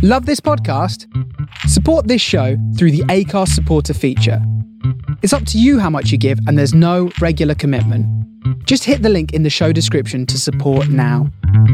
Love this podcast? Support this show through the Acast supporter feature. It's up to you how much you give, and there's no regular commitment. Just hit the link in the show description to support now.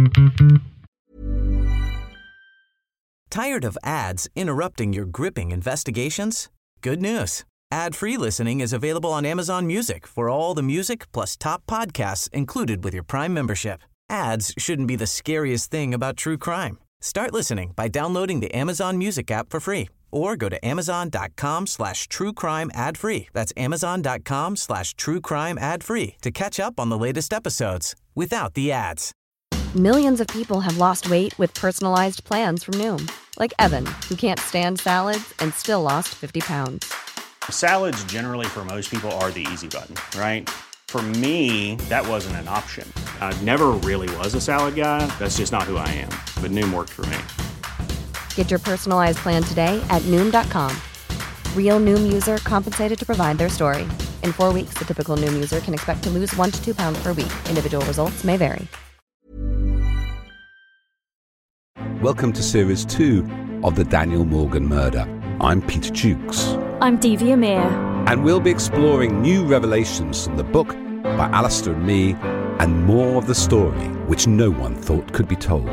Tired of ads interrupting your gripping investigations? Good news. Ad-free listening is available on Amazon Music for all the music plus top podcasts included with your Prime membership. Ads shouldn't be the scariest thing about true crime. Start listening by downloading the Amazon Music app for free or go to amazon.com/truecrime ad-free. That's amazon.com/truecrime ad-free to catch up on the latest episodes without the ads. Millions of people have lost weight with personalized plans from Noom. Like Evan, who can't stand salads and still lost 50 pounds. Salads generally for most people are the easy button, right? For me, that wasn't an option. I never really was a salad guy. That's just not who I am. But Noom worked for me. Get your personalized plan today at Noom.com. Real Noom user compensated to provide their story. In 4 weeks, the typical Noom user can expect to lose 1 to 2 pounds per week. Individual results may vary. Welcome to Series 2 of the Daniel Morgan Murder. I'm Peter Jukes. I'm Divya Amir. And we'll be exploring new revelations from the book by Alistair and me, and more of the story which no one thought could be told.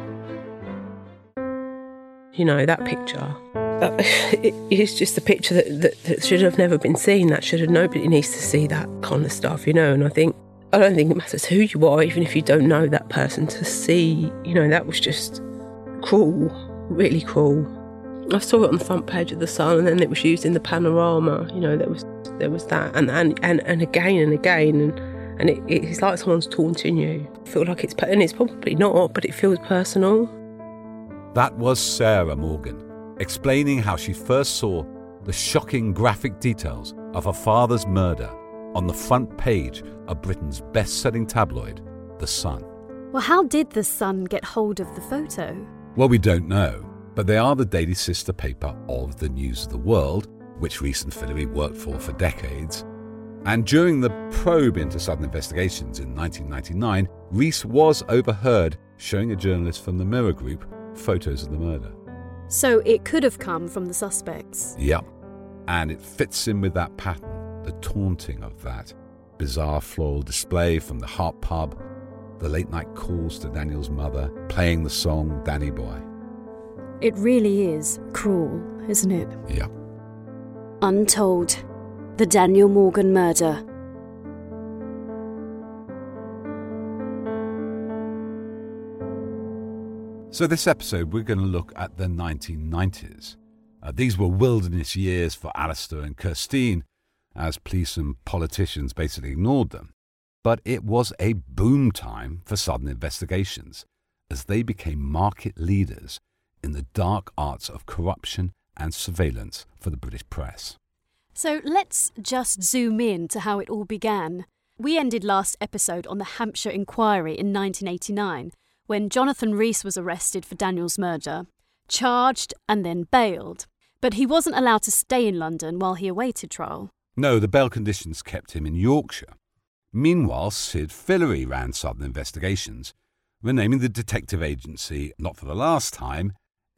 You know, that picture, it is just a picture that should have never been seen. Nobody needs to see that kind of stuff, you know. And I don't think it matters who you are, even if you don't know that person, to see, you know, that was just cruel, really cruel. I saw it on the front page of The Sun, and then it was used in the Panorama. You know, there was that, and again and again, and it's like someone's taunting you. I feel like it's probably not, but it feels personal. That was Sarah Morgan, explaining how she first saw the shocking graphic details of her father's murder on the front page of Britain's best-selling tabloid, The Sun. Well, how did The Sun get hold of the photo? Well, we don't know. But they are the daily sister paper of the News of the World, which Rees and Fillory worked for decades. And during the probe into Southern investigations in 1999, Rees was overheard showing a journalist from the Mirror Group photos of the murder. So it could have come from the suspects? Yep. And it fits in with that pattern, the taunting of that bizarre floral display from the Hart pub, the late-night calls to Daniel's mother, playing the song Danny Boy. It really is cruel, isn't it? Yeah. Untold. The Daniel Morgan Murder. So this episode, we're going to look at the 1990s. These were wilderness years for Alistair and Kirstine, as police and politicians basically ignored them. But it was a boom time for Southern investigations, as they became market leaders in the dark arts of corruption and surveillance for the British press. So let's just zoom in to how it all began. We ended last episode on the Hampshire Inquiry in 1989, when Jonathan Rees was arrested for Daniel's murder, charged and then bailed. But he wasn't allowed to stay in London while he awaited trial. No, the bail conditions kept him in Yorkshire. Meanwhile, Sid Fillory ran Southern investigations, renaming the detective agency, not for the last time,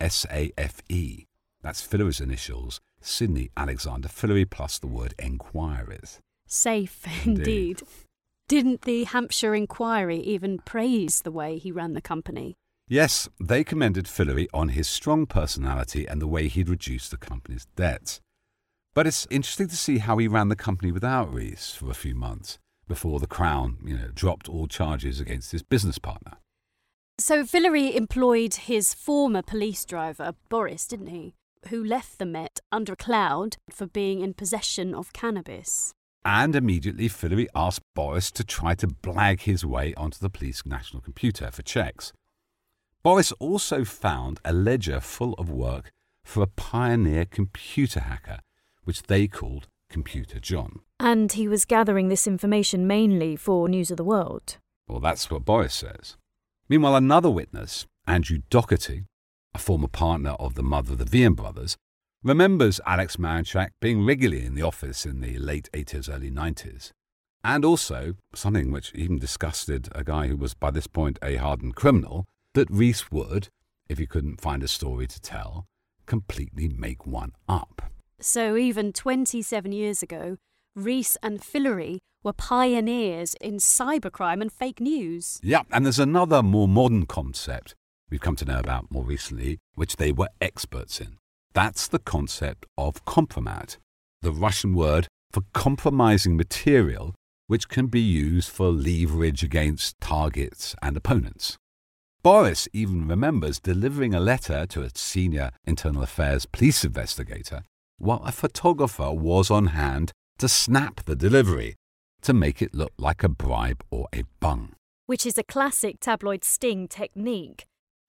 SAFE. That's Fillory's initials, Sidney Alexander Fillory, plus the word enquiries. Safe, indeed. Didn't the Hampshire Inquiry even praise the way he ran the company? Yes, they commended Fillory on his strong personality and the way he'd reduced the company's debts. But it's interesting to see how he ran the company without Rees for a few months, before the Crown, dropped all charges against his business partner. So Fillory employed his former police driver, Boris, didn't he? Who left the Met under a cloud for being in possession of cannabis. And immediately Fillory asked Boris to try to blag his way onto the police national computer for checks. Boris also found a ledger full of work for a pioneer computer hacker, which they called Computer John. And he was gathering this information mainly for News of the World. Well, that's what Boris says. Meanwhile, another witness, Andrew Doherty, a former partner of the mother of the Vian brothers, remembers Alex Marinchak being regularly in the office in the late 80s, early 90s. And also, something which even disgusted a guy who was by this point a hardened criminal, that Rees would, if you couldn't find a story to tell, completely make one up. So even 27 years ago, Rees and Fillory were pioneers in cybercrime and fake news. Yeah, and there's another more modern concept we've come to know about more recently, which they were experts in. That's the concept of kompromat, the Russian word for compromising material which can be used for leverage against targets and opponents. Boris even remembers delivering a letter to a senior internal affairs police investigator while a photographer was on hand to snap the delivery to make it look like a bribe or a bung. Which is a classic tabloid sting technique.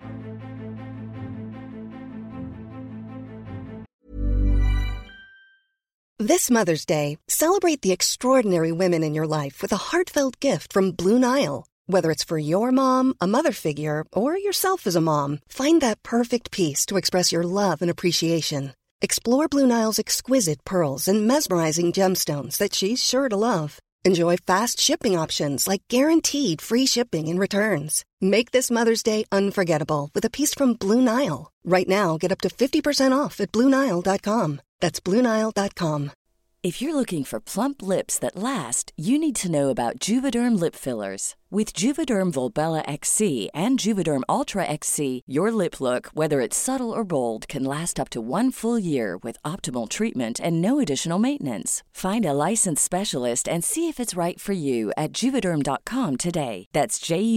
This Mother's Day, celebrate the extraordinary women in your life with a heartfelt gift from Blue Nile. Whether it's for your mom, a mother figure, or yourself as a mom, find that perfect piece to express your love and appreciation. Explore Blue Nile's exquisite pearls and mesmerizing gemstones that she's sure to love. Enjoy fast shipping options like guaranteed free shipping and returns. Make this Mother's Day unforgettable with a piece from Blue Nile. Right now, get up to 50% off at BlueNile.com. That's BlueNile.com. If you're looking for plump lips that last, you need to know about Juvederm lip fillers. With Juvederm Volbella XC and Juvederm Ultra XC, your lip look, whether it's subtle or bold, can last up to 1 full year with optimal treatment and no additional maintenance. Find a licensed specialist and see if it's right for you at Juvederm.com today. That's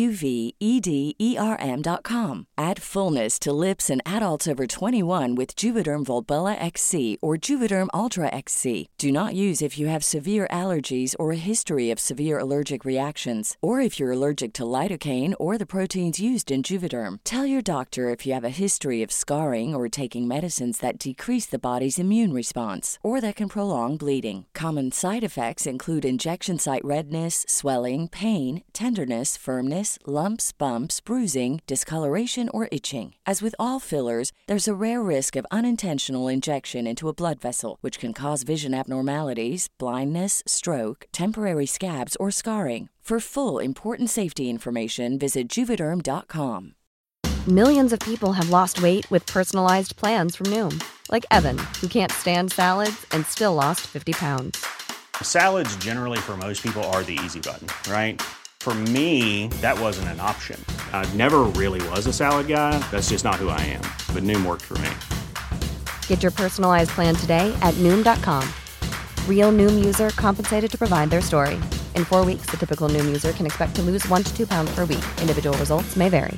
JUVEDERM.com. Add fullness to lips in adults over 21 with Juvederm Volbella XC or Juvederm Ultra XC. Do not use if you have severe allergies or a history of severe allergic reactions, or if you're allergic to lidocaine or the proteins used in Juvederm. Tell your doctor if you have a history of scarring or taking medicines that decrease the body's immune response or that can prolong bleeding. Common side effects include injection site redness, swelling, pain, tenderness, firmness, lumps, bumps, bruising, discoloration, or itching. As with all fillers, there's a rare risk of unintentional injection into a blood vessel, which can cause vision abnormalities, blindness, stroke, temporary scabs, or scarring. For full, important safety information, visit Juvederm.com. Millions of people have lost weight with personalized plans from Noom. Like Evan, who can't stand salads and still lost 50 pounds. Salads generally for most people are the easy button, right? For me, that wasn't an option. I never really was a salad guy. That's just not who I am. But Noom worked for me. Get your personalized plan today at Noom.com. Real Noom user compensated to provide their story. In 4 weeks, the typical Noom user can expect to lose 1 to 2 pounds per week. Individual results may vary.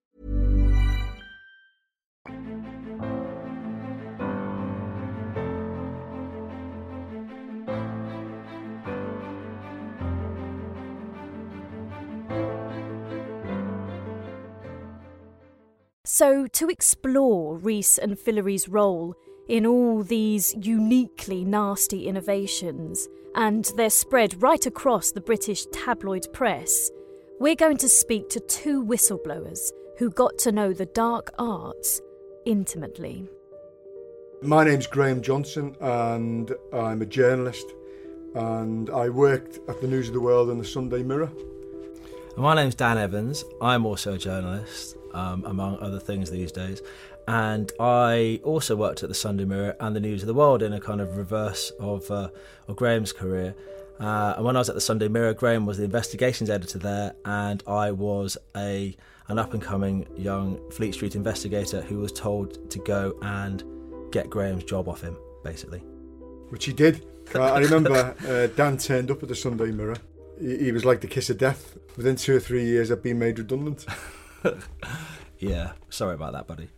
So, to explore Rees and Fillory's role in all these uniquely nasty innovations and their spread right across the British tabloid press, we're going to speak to 2 whistleblowers who got to know the dark arts intimately. My name's Graham Johnson and I'm a journalist, and I worked at the News of the World and the Sunday Mirror. My name's Dan Evans. I'm also a journalist, among other things these days. And I also worked at the Sunday Mirror and the News of the World in a kind of reverse of Graham's career. And when I was at the Sunday Mirror, Graham was the investigations editor there, and I was an up-and-coming young Fleet Street investigator who was told to go and get Graham's job off him, basically. Which he did. I remember Dan turned up at the Sunday Mirror. He was like the kiss of death. Within 2 or 3 years, I'd been made redundant. Yeah, sorry about that, buddy.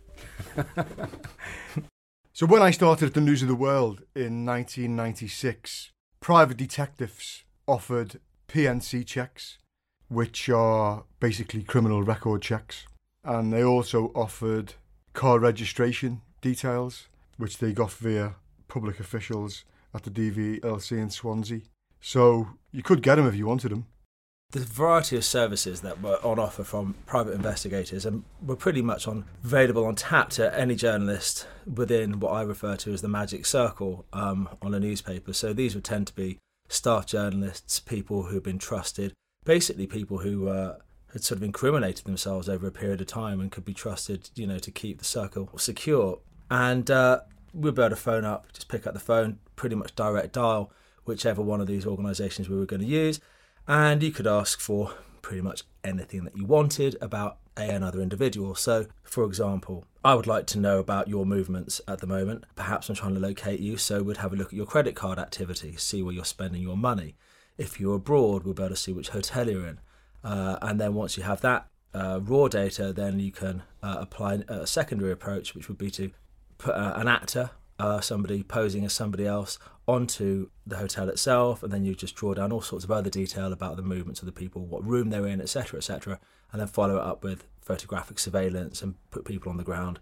So when I started at the News of the World in 1996, private detectives offered PNC checks, which are basically criminal record checks. And they also offered car registration details, which they got via public officials at the DVLC in Swansea. So you could get them if you wanted them. The variety of services that were on offer from private investigators were pretty much available on tap to any journalist within what I refer to as the magic circle on a newspaper. So these would tend to be staff journalists, people who've been trusted, basically people who had sort of incriminated themselves over a period of time and could be trusted, to keep the circle secure. And we'd be able to phone up, just pick up the phone, pretty much direct dial whichever one of these organisations we were going to use, and you could ask for pretty much anything that you wanted about another individual. So, for example, I would like to know about your movements at the moment. Perhaps I'm trying to locate you, so we'd have a look at your credit card activity, see where you're spending your money. If you're abroad, we'll be able to see which hotel you're in. And then once you have that raw data, then you can apply a secondary approach, which would be to put an actor, somebody posing as somebody else, onto the hotel itself, and then you just draw down all sorts of other detail about the movements of the people, what room they're in, etc., and then follow it up with photographic surveillance and put people on the ground.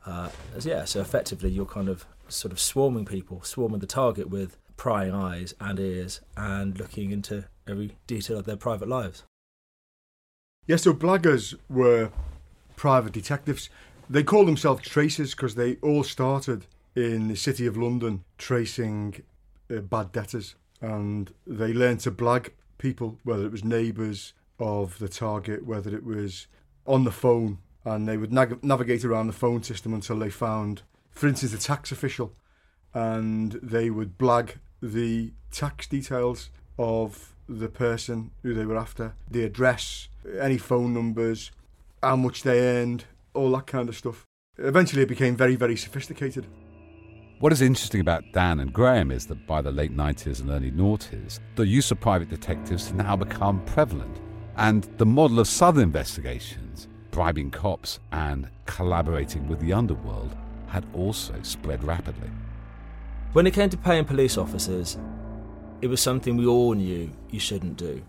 So effectively you're kind of sort of swarming the target with prying eyes and ears and looking into every detail of their private lives. Yeah, so blaggers were private detectives. They called themselves tracers because they all started in the City of London tracing bad debtors, and they learned to blag people, whether it was neighbours of the target, whether it was on the phone, and they would navigate around the phone system until they found, for instance, a tax official, and they would blag the tax details of the person who they were after, the address, any phone numbers, how much they earned, all that kind of stuff. Eventually it became very, very sophisticated. What is interesting about Dan and Graham is that by the late 90s and early noughties, the use of private detectives had now become prevalent. And the model of Southern investigations, bribing cops and collaborating with the underworld, had also spread rapidly. When it came to paying police officers, it was something we all knew you shouldn't do.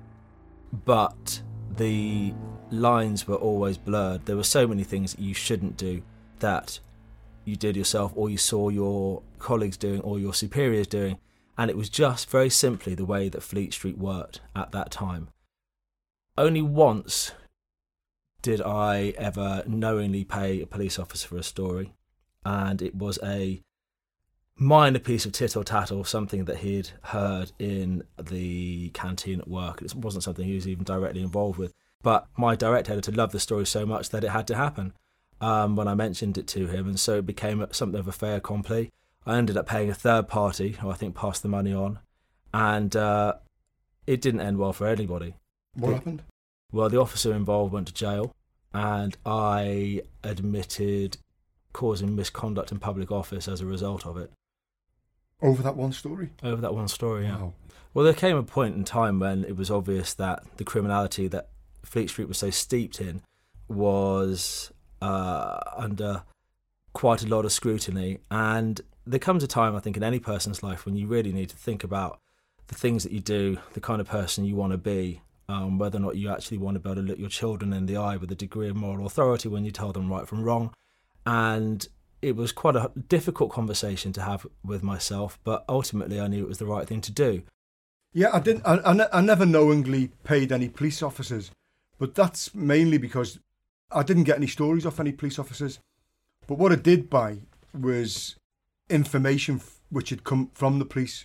But the lines were always blurred. There were so many things that you shouldn't do that you did yourself, or you saw your colleagues doing, or your superiors doing, and it was just very simply the way that Fleet Street worked at that time. Only once did I ever knowingly pay a police officer for a story, and it was a minor piece of tittle-tattle, something that he'd heard in the canteen at work. It wasn't something he was even directly involved with, but my direct editor loved the story so much that it had to happen. When I mentioned it to him, and so it became something of a fait accompli. I ended up paying a third party, who I think passed the money on, and it didn't end well for anybody. What happened? Well, the officer involved went to jail, and I admitted causing misconduct in public office as a result of it. Over that one story? Over that one story, yeah. Wow. Well, there came a point in time when it was obvious that the criminality that Fleet Street was so steeped in was under quite a lot of scrutiny, and there comes a time, I think, in any person's life when you really need to think about the things that you do, the kind of person you want to be, whether or not you actually want to be able to look your children in the eye with a degree of moral authority when you tell them right from wrong. And it was quite a difficult conversation to have with myself, but ultimately I knew it was the right thing to do. Yeah, I never knowingly paid any police officers, but that's mainly because I didn't get any stories off any police officers. But what I did buy was information which had come from the police.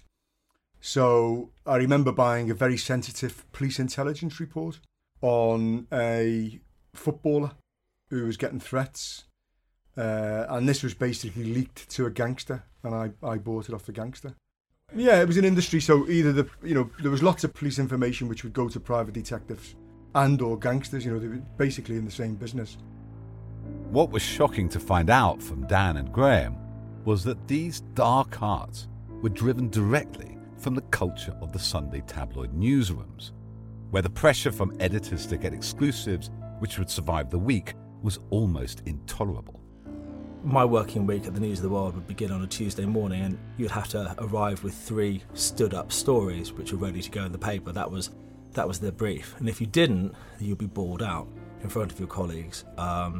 So I remember buying a very sensitive police intelligence report on a footballer who was getting threats. And this was basically leaked to a gangster, and I bought it off the gangster. Yeah, it was an industry, so either there was lots of police information which would go to private detectives and or gangsters, they were basically in the same business. What was shocking to find out from Dan and Graham was that these dark arts were driven directly from the culture of the Sunday tabloid newsrooms, where the pressure from editors to get exclusives which would survive the week was almost intolerable. My working week at the News of the World would begin on a Tuesday morning, and you'd have to arrive with 3 stood-up stories which were ready to go in the paper. That was their brief, and if you didn't, you'd be bawled out in front of your colleagues. I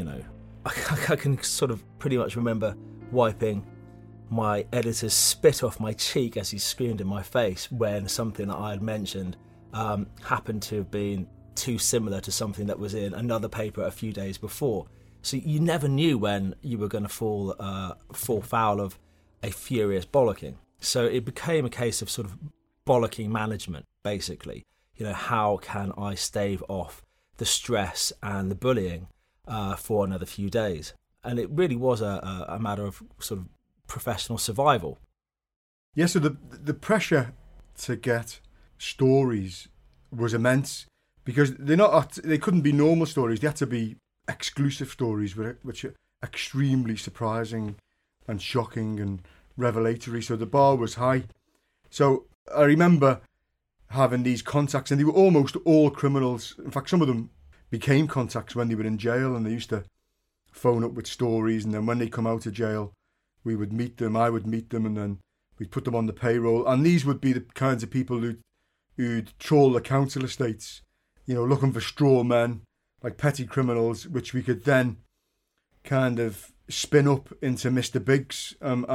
can sort of pretty much remember wiping my editor's spit off my cheek as he screamed in my face when something that I had mentioned happened to have been too similar to something that was in another paper a few days before. So you never knew when you were going to fall foul of a furious bollocking. So it became a case of sort of bollocking management, basically. How can I stave off the stress and the bullying for another few days. And it really was a matter of sort of professional survival. Yeah, so the pressure to get stories was immense, because they couldn't be normal stories. They had to be exclusive stories, which are extremely surprising and shocking and revelatory. So the bar was high. So I remember having these contacts, and they were almost all criminals. In fact, some of them became contacts when they were in jail, and they used to phone up with stories, and then when they come out of jail, we would meet them, I would meet them, and then we'd put them on the payroll. And these would be the kinds of people who'd trawl the council estates, looking for straw men, like petty criminals, which we could then kind of spin up into Mr. Biggs,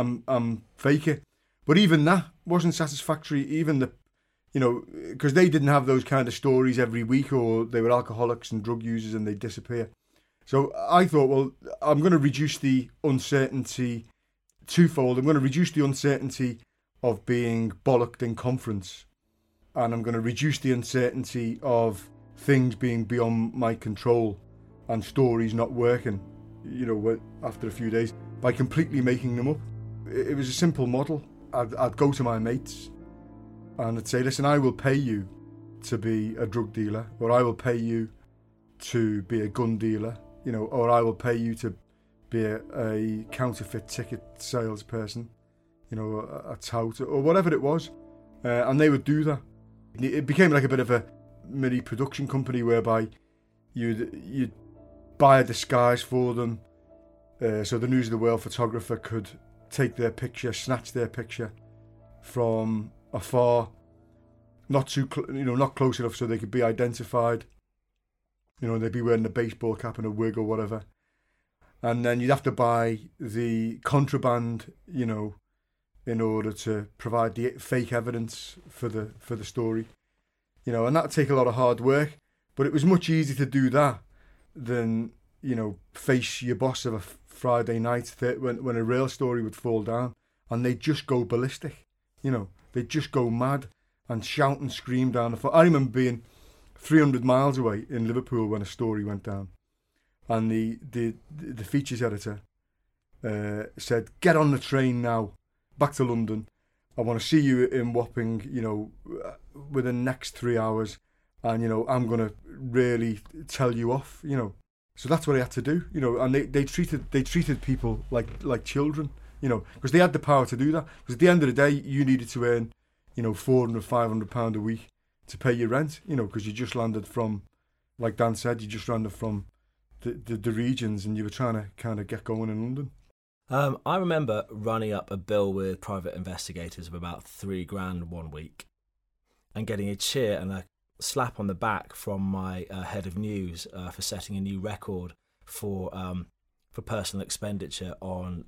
fake it. But even that wasn't satisfactory. Even because they didn't have those kind of stories every week, or they were alcoholics and drug users and they'd disappear. So I thought, well, I'm going to reduce the uncertainty twofold. I'm going to reduce the uncertainty of being bollocked in conference, and I'm going to reduce the uncertainty of things being beyond my control and stories not working, after a few days, by completely making them up. It was a simple model. I'd go to my mates and I'd say, listen, I will pay you to be a drug dealer, or I will pay you to be a gun dealer, or I will pay you to be a counterfeit ticket salesperson, a tout, or whatever it was. And they would do that. It became like a bit of a mini production company, whereby you'd buy a disguise for them, so the News of the World photographer could take their picture, snatch their picture from afar, not close enough so they could be identified. They'd be wearing a baseball cap and a wig or whatever, and then you'd have to buy the contraband, in order to provide the fake evidence for the story, and that'd take a lot of hard work. But it was much easier to do that than face your boss of a Friday night when a real story would fall down, and they'd just go ballistic. They'd just go mad and shout and scream down the phone. I remember being 300 miles away in Liverpool when a story went down, and the features editor said, "Get on the train now, back to London. I want to see you in Wapping, within the next 3 hours, and I'm going to really tell you off." So that's what I had to do, and they treated people like children, because they had the power to do that. Because at the end of the day, you needed to earn, £400-500 a week to pay your rent, because you just landed from, like Dan said, you just landed from the regions, and you were trying to kind of get going in London. I remember running up a bill with private investigators of about £3,000 1 week, and getting a cheer and a slap on the back from my head of news for setting a new record for personal expenditure on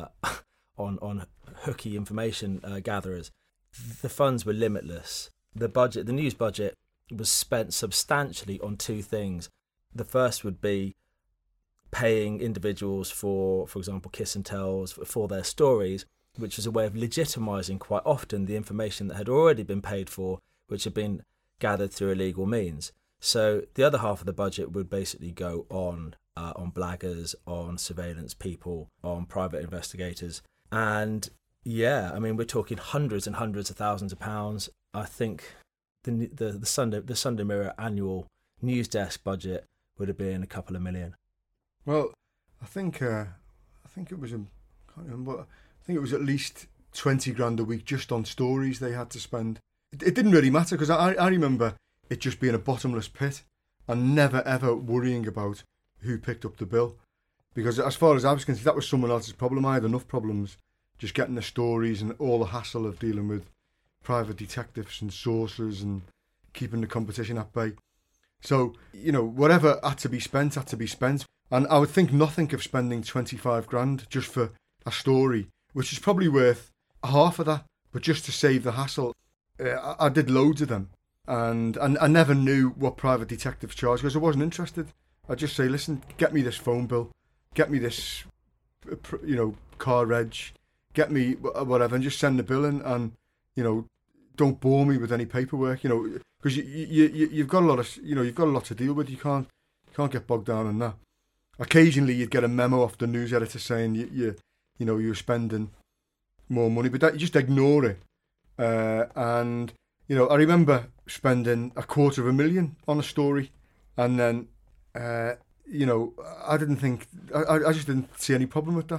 hooky information gatherers. The funds were limitless. The news budget was spent substantially on two things. The first would be paying individuals for example, kiss and tells for their stories, which was a way of legitimising quite often the information that had already been paid for, which had been gathered through illegal means. So the other half of the budget would basically go on blaggers, on surveillance people, on private investigators. And yeah, I mean, we're talking hundreds and hundreds of thousands of pounds. I think the Sunday Mirror annual news desk budget would have been a couple of million. Well, I think it was I can't remember. I think it was at least £20,000 a week just on stories they had to spend. It didn't really matter, because I remember it just being a bottomless pit and never ever worrying about who picked up the bill, because as far as I was concerned, that was someone else's problem. I had enough problems just getting the stories and all the hassle of dealing with private detectives and sources and keeping the competition at bay. So, whatever had to be spent. And I would think nothing of spending £25,000 just for a story, which is probably worth half of that, but just to save the hassle. I did loads of them, and I never knew what private detectives charged, because I wasn't interested. I'd just say, listen, get me this phone bill, get me this, car reg, get me whatever, and just send the bill in, and, don't bore me with any paperwork, because you've got a lot of, you've got a lot to deal with. You can't get bogged down in that. Occasionally, you'd get a memo off the news editor saying you're spending more money, but that you just ignore it. And I remember spending $250,000 on a story, and then I just didn't see any problem with that.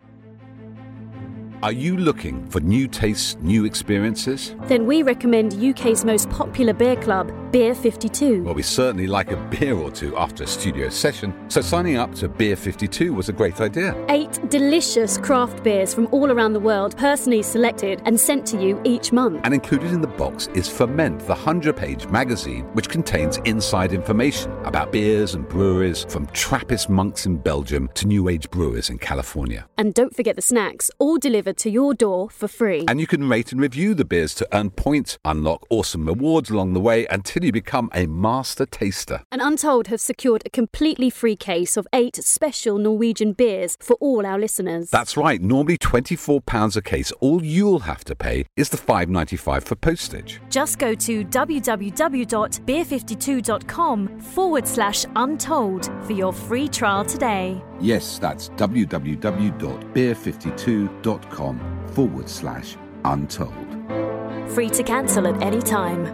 Are you looking for new tastes, new experiences? Then we recommend UK's most popular beer club, Beer 52. Well, we certainly like a beer or two after a studio session, so signing up to Beer 52 was a great idea. 8 delicious craft beers from all around the world, personally selected and sent to you each month. And included in the box is Ferment, the 100-page magazine, which contains inside information about beers and breweries, from Trappist monks in Belgium to New Age brewers in California. And don't forget the snacks, all delivered to your door for free. And you can rate and review the beers to earn points, unlock awesome rewards along the way until you become a master taster. And Untold have secured a completely free case of 8 special Norwegian beers for all our listeners. That's right, normally £24 a case. All you'll have to pay is the $5.95 for postage. Just go to www.beer52.com/untold for your free trial today. Yes, that's www.beer52.com/untold. Free to cancel at any time.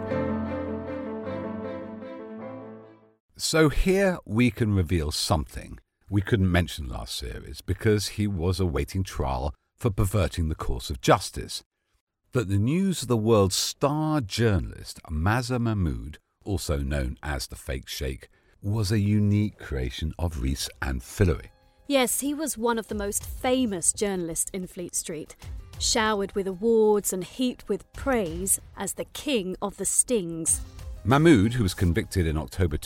So here we can reveal something we couldn't mention last series because he was awaiting trial for perverting the course of justice. That the News of the World's star journalist Mazza Mahmood, also known as the Fake Sheikh, was a unique creation of Rhys and Fillery. Yes, he was one of the most famous journalists in Fleet Street, showered with awards and heaped with praise as the king of the stings. Mahmood, who was convicted in October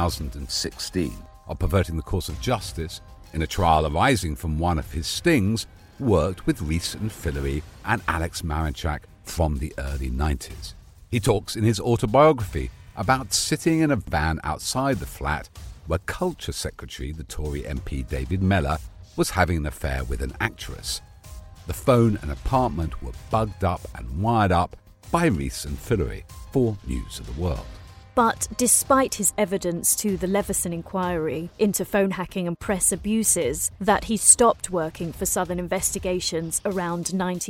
2016 of perverting the course of justice in a trial arising from one of his stings, worked with Rhys and Fillery and Alex Marinchak from the early 90s. He talks in his autobiography about sitting in a van outside the flat where Culture Secretary, the Tory MP David Mellor, was having an affair with an actress. The phone and apartment were bugged up and wired up by Rhys and Fillery for News of the World. But despite his evidence to the Leveson inquiry into phone hacking and press abuses that he stopped working for Southern Investigations around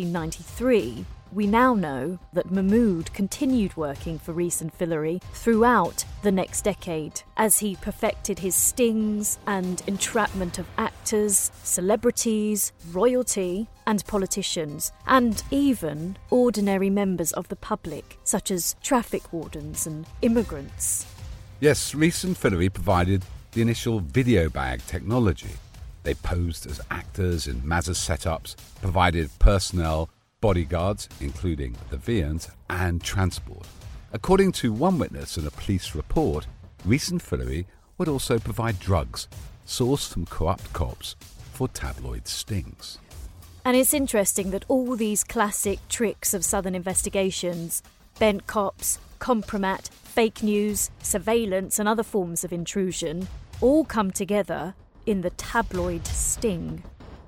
1993, we now know that Mahmood continued working for Rhys and Fillery throughout the next decade as he perfected his stings and entrapment of actors, celebrities, royalty and politicians, and even ordinary members of the public, such as traffic wardens and immigrants. Yes, Rhys and Fillery provided the initial video bag technology. They posed as actors in Mazza's setups, provided personnel, bodyguards, including the Vians, and transport. According to one witness in a police report, Rhys and Fillery would also provide drugs sourced from corrupt cops for tabloid stings. And it's interesting that all these classic tricks of Southern Investigations, bent cops, compromat, fake news, surveillance and other forms of intrusion, all come together in the tabloid sting.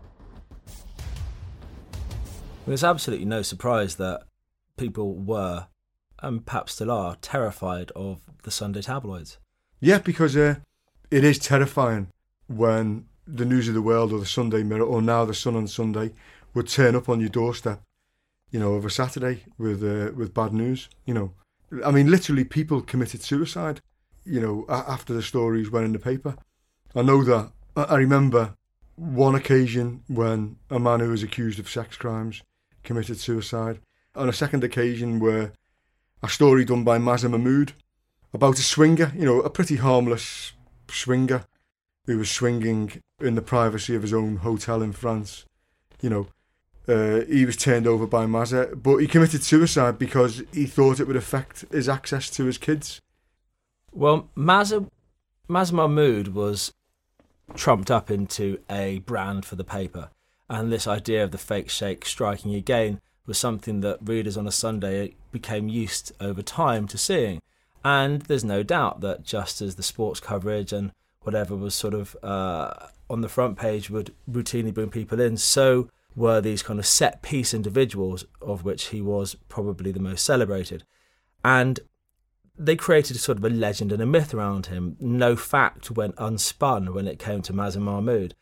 There's absolutely no surprise that people were, and perhaps still are, terrified of the Sunday tabloids. Yeah, because it is terrifying when the News of the World or the Sunday Mirror or now the Sun on Sunday would turn up on your doorstep, of a Saturday with bad news. I mean, literally people committed suicide, after the stories went in the paper. I know that. I remember one occasion when a man who was accused of sex crimes committed suicide. On a second occasion where a story done by Mazza Mahmood about a swinger, a pretty harmless swinger who was swinging in the privacy of his own hotel in France. He was turned over by Mazza, but he committed suicide because he thought it would affect his access to his kids. Well, Mazza Mahmood was trumped up into a brand for the paper, and this idea of the fake sheikh striking again was something that readers on a Sunday became used over time to seeing. And there's no doubt that just as the sports coverage and whatever was sort of on the front page would routinely bring people in, so were these kind of set-piece individuals, of which he was probably the most celebrated. And they created sort of a legend and a myth around him. No fact went unspun when it came to Mazen Mahmoud.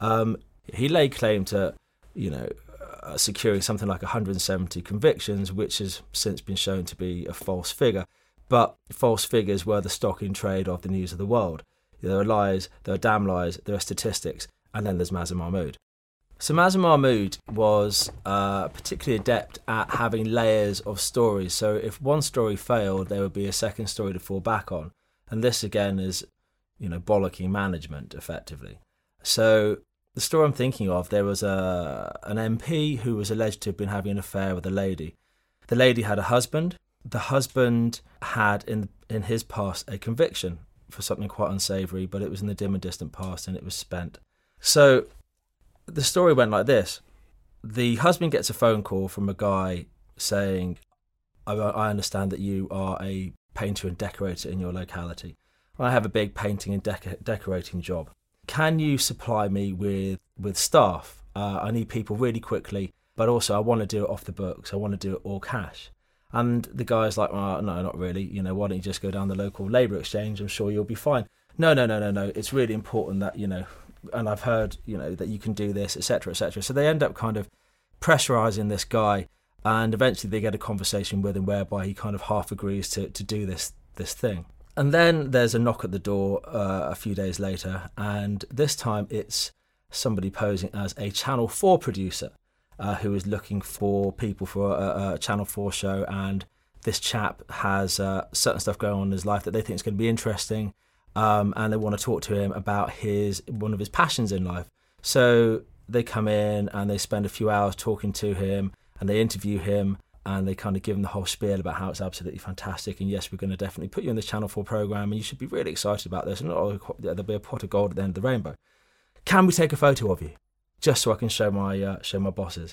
He laid claim to, securing something like 170 convictions, which has since been shown to be a false figure. But false figures were the stock in trade of the News of the World. There are lies, there are damn lies, there are statistics, and then there's Mazen Mahmoud. So Mazen Mahmoud was particularly adept at having layers of stories. So if one story failed, there would be a second story to fall back on. And this again is, bollocking management, effectively. So the story I'm thinking of, there was an MP who was alleged to have been having an affair with a lady. The lady had a husband. The husband had in his past a conviction for something quite unsavoury, but it was in the dim and distant past and it was spent. So the story went like this. The husband gets a phone call from a guy saying, I understand that you are a painter and decorator in your locality. I have a big painting and decorating job. Can you supply me with staff? I need people really quickly, but also I want to do it off the books. I want to do it all cash. And the guy's like, no, not really. Why don't you just go down the local labour exchange? I'm sure you'll be fine. No. It's really important that, and I've heard, that you can do this, etc., etc. So they end up kind of pressurising this guy, and eventually they get a conversation with him whereby he kind of half agrees to do this thing. And then there's a knock at the door a few days later, and this time it's somebody posing as a Channel 4 producer who is looking for people for a Channel 4 show, and this chap has certain stuff going on in his life that they think is going to be interesting. And they want to talk to him about one of his passions in life. So they come in and they spend a few hours talking to him, and they interview him, and they kind of give him the whole spiel about how it's absolutely fantastic, and yes, we're going to definitely put you in this Channel 4 programme, and you should be really excited about this, and there'll be a pot of gold at the end of the rainbow. Can we take a photo of you? Just so I can show my bosses.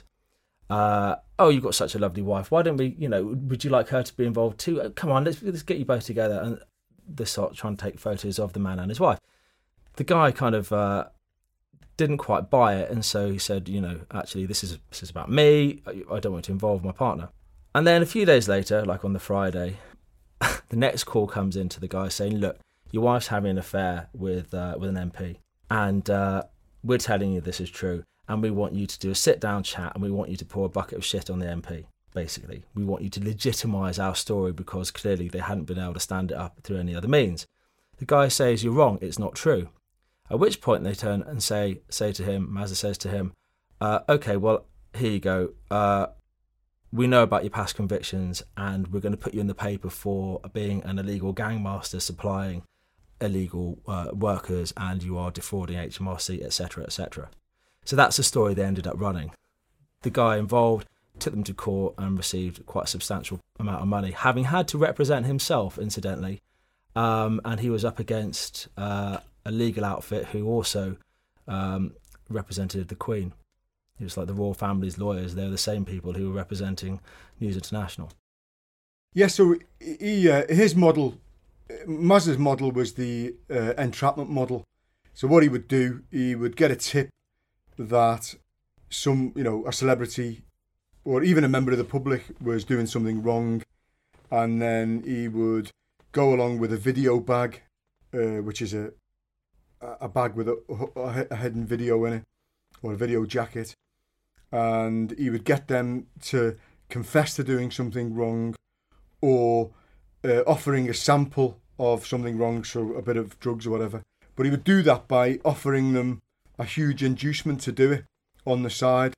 You've got such a lovely wife. Why don't we, would you like her to be involved too? Come on, let's get you both together. And they start trying to take photos of the man and his wife. The guy kind of didn't quite buy it, and so he said, actually, this is about me. I don't want to involve my partner. And then a few days later, like on the Friday, the next call comes in to the guy saying, look, your wife's having an affair with an MP, and we're telling you this is true, and we want you to do a sit-down chat, and we want you to pour a bucket of shit on the MP. Basically, we want you to legitimise our story because clearly they hadn't been able to stand it up through any other means. The guy says, you're wrong, it's not true. At which point they turn and say to him, Mazen says to him, okay, well, here you go. We know about your past convictions, and we're going to put you in the paper for being an illegal gangmaster supplying illegal workers, and you are defrauding HMRC, etc., etc. So that's the story they ended up running. The guy involved took them to court and received quite a substantial amount of money, having had to represent himself, incidentally. And he was up against a legal outfit who also represented the Queen. It was like the royal family's lawyers. They were the same people who were representing News International. Yeah, so his model, Mazen's model was the entrapment model. So what he would do, he would get a tip that a celebrity or even a member of the public was doing something wrong, and then he would go along with a video bag, which is a bag with a hidden video in it, or a video jacket, and he would get them to confess to doing something wrong, or offering a sample of something wrong, so a bit of drugs or whatever. But he would do that by offering them a huge inducement to do it on the side.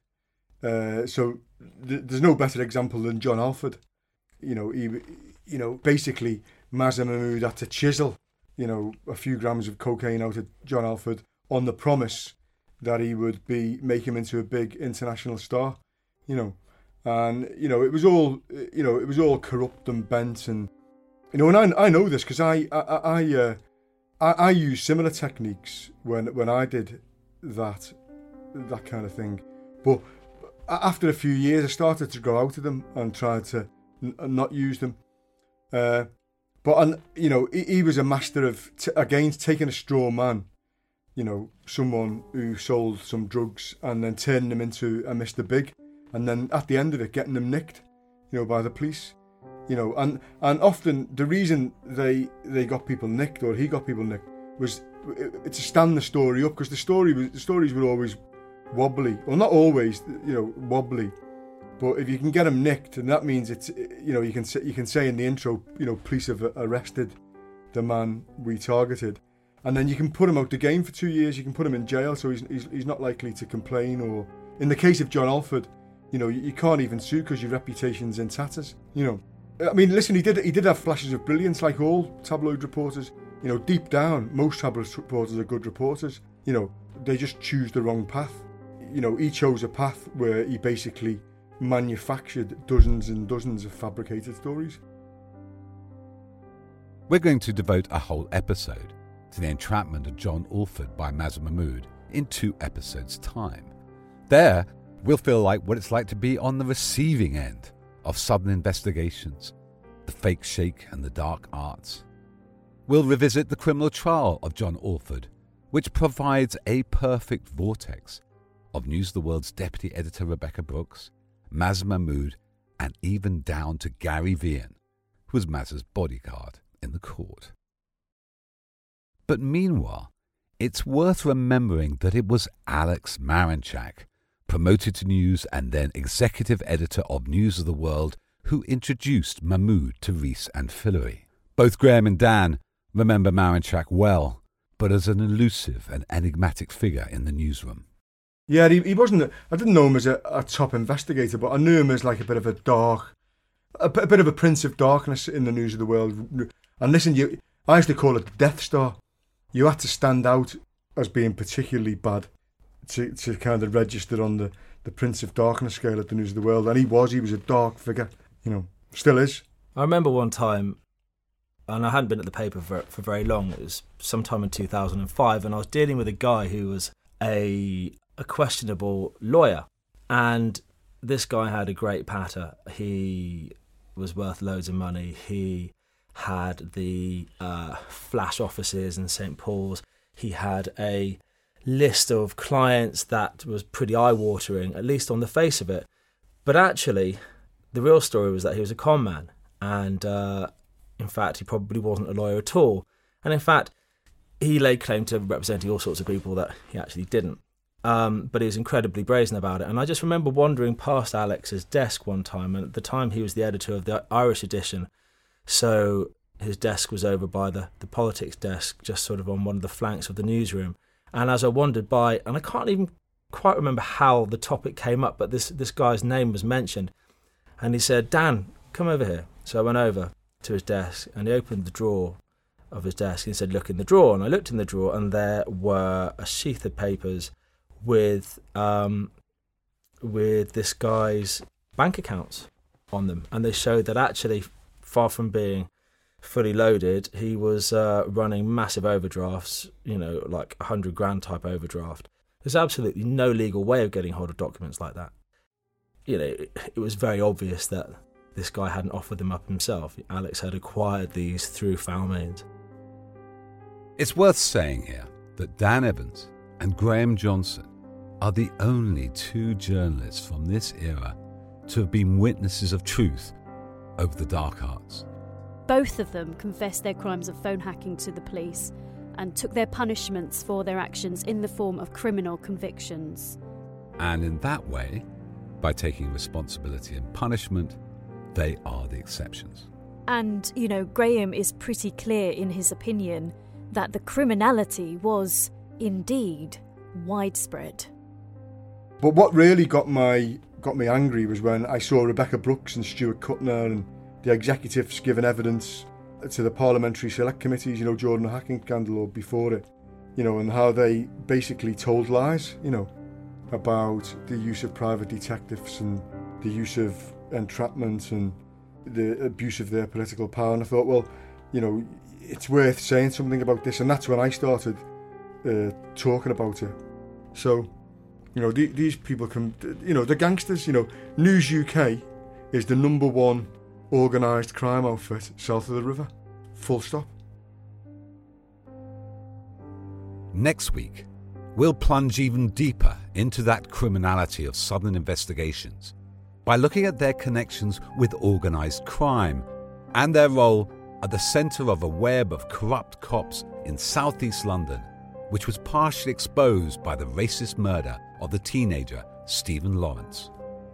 So there's no better example than John Alford. Basically Mazen Mahmoud had to chisel, a few grams of cocaine out of John Alford on the promise that he would make him into a big international star, and it was all corrupt and bent, and and I know this because I used similar techniques when I did that kind of thing, but after a few years I started to grow out of them and tried to not use them. But he was a master of again taking a straw man you know, someone who sold some drugs and then turning them into a Mr. Big, and then at the end of it getting them nicked, you know, by the police. You know, and often the reason they got people nicked, or he got people nicked, was to stand the story up, because the stories were always wobbly. Well, not always, you know, wobbly. But if you can get them nicked, and that means it's, you know, you can say in the intro, you know, police have arrested the man we targeted, and then you can put him out the game for 2 years. You can put him in jail, so he's not likely to complain. Or in the case of John Alford, you know, you can't even sue because your reputation's in tatters. You know. I mean, listen, he did have flashes of brilliance, like all tabloid reporters. You know, deep down, most tabloid reporters are good reporters. You know, they just choose the wrong path. You know, he chose a path where he basically manufactured dozens and dozens of fabricated stories. We're going to devote a whole episode to the entrapment of John Alford by Mazza Mahmood in 2 episodes' time. There, we'll feel like what it's like to be on the receiving end of Southern investigations, the fake sheikh and the dark arts. We'll revisit the criminal trial of John Alford, which provides a perfect vortex of News of the World's deputy editor Rebekah Brooks, Mazza Mahmood, and even down to Gary Vian, who was Mazza's bodyguard in the court. But meanwhile, it's worth remembering that it was Alex Marinchak, promoted to news and then executive editor of News of the World, who introduced Mahmood to Rees and Fillory. Both Graham and Dan remember Marinchak well, but as an elusive and enigmatic figure in the newsroom. Yeah, he wasn't. I didn't know him as a top investigator, but I knew him as like a bit of a dark, a bit of a prince of darkness in the News of the World. And listen, I used to call it the Death Star. You had to stand out as being particularly bad to kind of register on the Prince of Darkness scale at the News of the World. And he was a dark figure, you know, still is. I remember one time, and I hadn't been at the paper for very long, it was sometime in 2005, and I was dealing with a guy who was a questionable lawyer. And this guy had a great patter. He was worth loads of money. He had the flash offices in St. Paul's. He had a list of clients that was pretty eye-watering, at least on the face of it. But actually, the real story was that he was a con man. And in fact, he probably wasn't a lawyer at all. And in fact, he laid claim to representing all sorts of people that he actually didn't. But he was incredibly brazen about it. And I just remember wandering past Alex's desk one time, and at the time he was the editor of the Irish edition, so his desk was over by the politics desk, just sort of on one of the flanks of the newsroom. And as I wandered by, and I can't even quite remember how the topic came up, but this guy's name was mentioned, and he said, "Dan, come over here." So I went over to his desk, and he opened the drawer of his desk and he said, "Look in the drawer." And I looked in the drawer, and there were a sheath of papers with this guy's bank accounts on them, and they showed that actually, far from being fully loaded, he was running massive overdrafts, you know, like $100,000 type overdraft. There's absolutely no legal way of getting hold of documents like that. You know, it was very obvious that this guy hadn't offered them up himself. Alex had acquired these through foul means. It's worth saying here that Dan Evans and Graham Johnson are the only 2 journalists from this era to have been witnesses of truth over the dark arts. Both of them confessed their crimes of phone hacking to the police and took their punishments for their actions in the form of criminal convictions. And in that way, by taking responsibility and punishment, they are the exceptions. And, you know, Graham is pretty clear in his opinion that the criminality was indeed widespread. But what really got me angry was when I saw Rebekah Brooks and Stuart Kuttner and the executives giving evidence to the parliamentary select committees, you know, during the hacking scandal or before it, you know, and how they basically told lies, you know, about the use of private detectives and the use of entrapment and the abuse of their political power. And I thought, well, you know, it's worth saying something about this. And that's when I started talking about it. So, you know, these people can, you know, the gangsters, you know, News UK is the #1 organised crime outfit south of the river. Full stop. Next week, we'll plunge even deeper into that criminality of Southern investigations by looking at their connections with organised crime and their role at the centre of a web of corrupt cops in southeast London, which was partially exposed by the racist murder of the teenager Stephen Lawrence.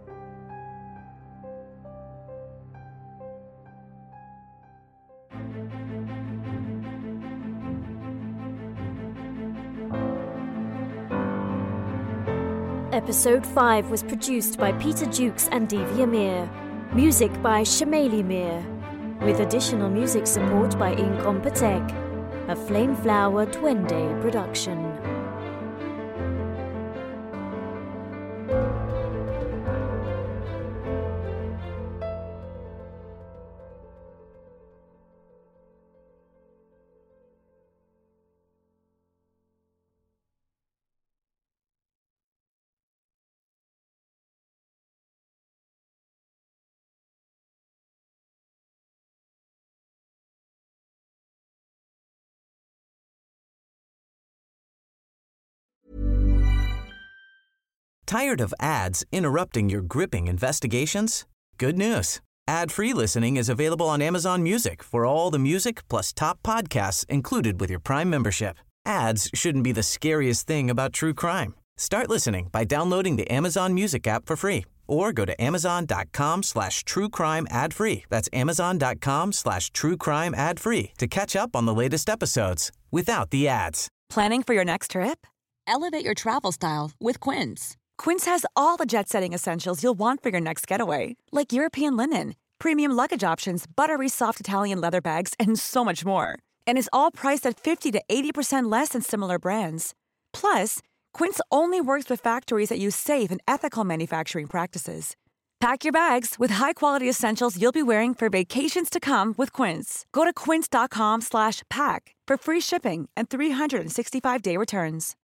Episode 5 was produced by Peter Jukes and Devi Amir. Music by Shamaili Mir. With additional music support by Incompetech. A Flameflower Duende production. Tired of ads interrupting your gripping investigations? Good news. Ad-free listening is available on Amazon Music for all the music plus top podcasts included with your Prime membership. Ads shouldn't be the scariest thing about true crime. Start listening by downloading the Amazon Music app for free or go to amazon.com/truecrime ad-free. That's amazon.com/truecrime ad-free to catch up on the latest episodes without the ads. Planning for your next trip? Elevate your travel style with Quince. Quince has all the jet-setting essentials you'll want for your next getaway, like European linen, premium luggage options, buttery soft Italian leather bags, and so much more. And is all priced at 50 to 80% less than similar brands. Plus, Quince only works with factories that use safe and ethical manufacturing practices. Pack your bags with high-quality essentials you'll be wearing for vacations to come with Quince. Go to quince.com/pack for free shipping and 365-day returns.